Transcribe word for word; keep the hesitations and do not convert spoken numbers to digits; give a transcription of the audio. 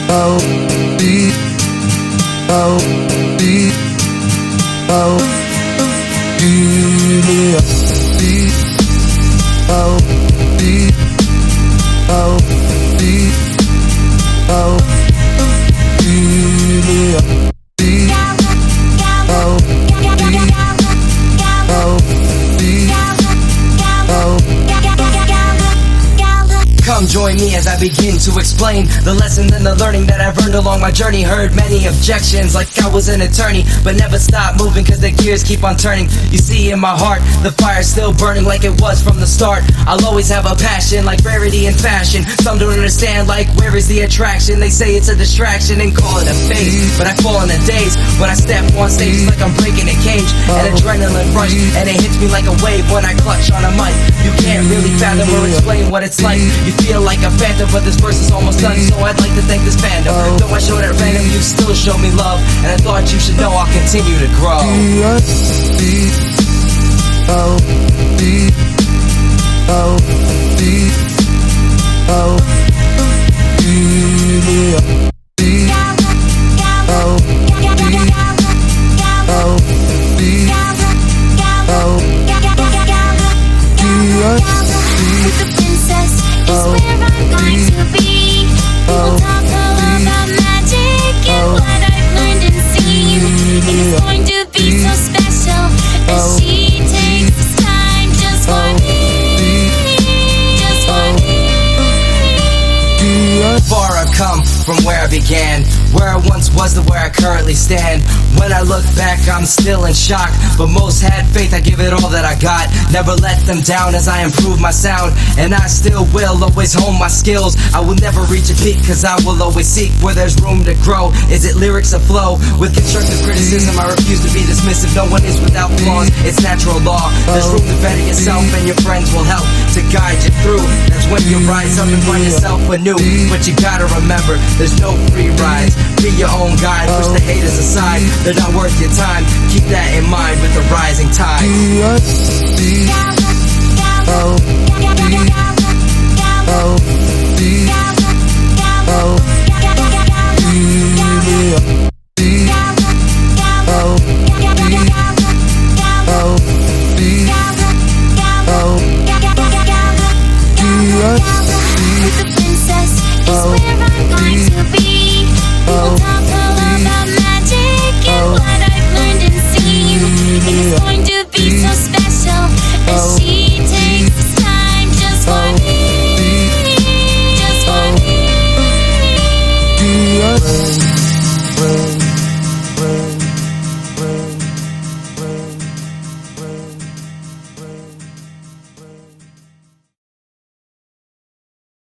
oh, deep, oh, deep, oh, give me up, deep, oh, deep, oh, deep, oh, give me up, deep, oh, deep, oh, deep, oh. Come join me as I begin to explain the lessons and the learning that I've earned along my journey. Heard many objections like I was an attorney, but never stopped moving cause the gears keep on turning. You see in my heart, the fire's still burning like it was from the start. I'll always have a passion like rarity and fashion. Some don't understand like where is the attraction. They say it's a distraction and call it a phase, but I fall in the days when I step on stage like I'm breaking a cage. An adrenaline rush and it hits me like a wave when I clutch on a mic. You can't really fathom or explain what it's like. You feel like a phantom, but this verse is almost done, so I'd like to thank this fandom. Though I showed at random, you still show me love, and I thought you should know I'll continue to grow. Deep, oh, deep, oh, deep, oh, give me up, deep, oh, deep, oh, deep, oh, give us deep. The princess is where I'm going to be. People talk all about magic and what I've learned and seen. It's going to be so special as she takes this time just for me. Just for me. Far I've come from where I began, where I once was to where I currently stand. When I look back, I'm still in shock, but most had faith, I give it all that I got. Never let them down as I improve my sound, and I still will always hone my skills. I will never reach a peak, cause I will always seek where there's room to grow. Is it lyrics or flow? With constructive criticism, I refuse to be dismissive. No one is without flaws, it's natural law. There's room to better yourself, and your friends will help to guide you through. That's when you rise up and find yourself anew. But you gotta remember, there's no free rides. Be your own guide, push the haters aside. They're not worth your time. Keep that in mind with the rising tide. Deep, oh, deep, oh,